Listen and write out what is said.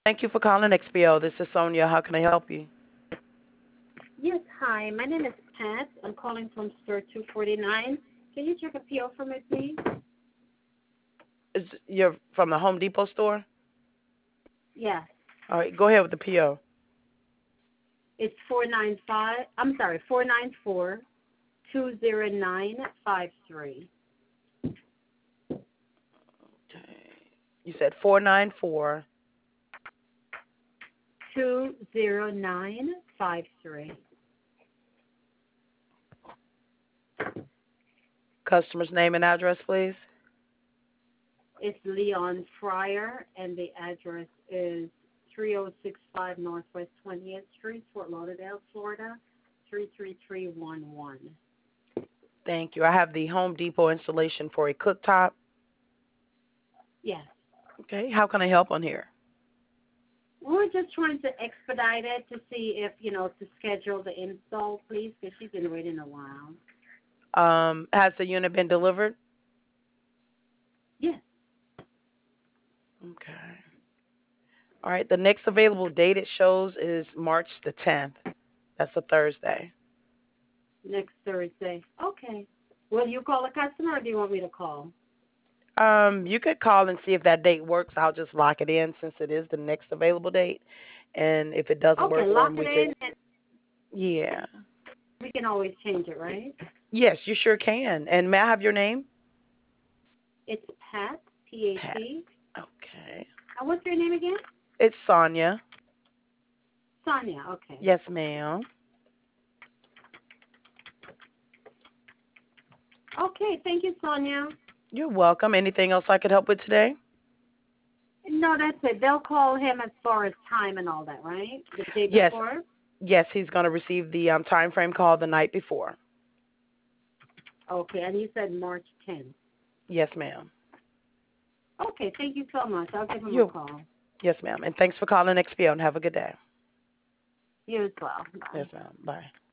Thank you for calling XPO. This is Sonia. How can I help you? Yes, hi. My name is Pat. I'm calling from store 249. Can you check a PO for me, please? You're from the Home Depot store? Yes. All right, go ahead with the PO. It's 495. I'm sorry, 494-20953. Okay. You said 494. 20953. Customer's name and address, please. It's Leon Fryer, and the address is 3065 Northwest 20th Street, Fort Lauderdale, Florida, 33311. Thank you. I have the Home Depot installation for a cooktop. Yes. Okay, how can I help on here? We're just trying to expedite it to see if, to schedule the install, please, because she's been waiting a while. Has the unit been delivered? Yes. Okay. All right, the next available date it shows is March the 10th. That's a Thursday. Next Thursday. Okay. Will you call the customer, or do you want me to call? You could call and see if that date works. I'll just lock it in since it is the next available date. And if it doesn't Okay, work for lock him, it we could, in, and yeah. we can always change it, right? Yes, you sure can. And may I have your name? It's Pat, Pat. P-A-T. Okay. And what's your name again? It's Sonia. Sonia, okay. Yes, ma'am. Okay, thank you, Sonia. You're welcome. Anything else I could help with today? No, that's it. They'll call him as far as time and all that, right? The day Yes. before? Yes, he's going to receive the time frame call the night before. Okay, and you said March 10th. Yes, ma'am. Okay, thank you so much. I'll give him a You. call. Yes, ma'am. And thanks for calling XPO and have a good day. You as well. Yes, Bye. ma'am. Bye.